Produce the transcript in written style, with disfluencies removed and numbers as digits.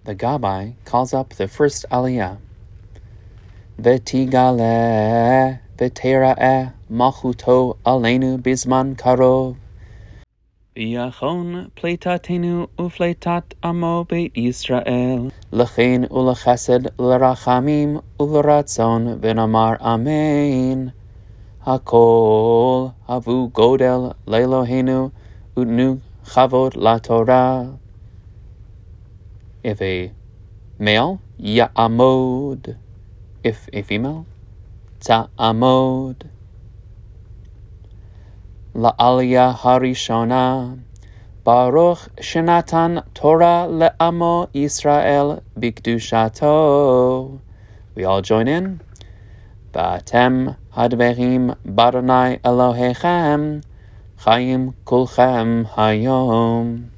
The Gabbai calls up the first Aliyah. V'tigale v'tera'eh malchuto aleinu bizman karov. V'yachon pleitatenu ufleitat amo beit Yisrael. L'chein u'lechesed l'rachamim u'l'ratzon v'namar amen. Hakol havu godel le'Eloheinu utnu chavod la Torah. If a male, ya'amod. If a female, ta'amod. La'aliyah harishona. Baruch shenatan Torah le'amo Yisrael bikdushato. We all join in. V'atem hadverim b'Adonai Elohechem chayim kulchem hayom.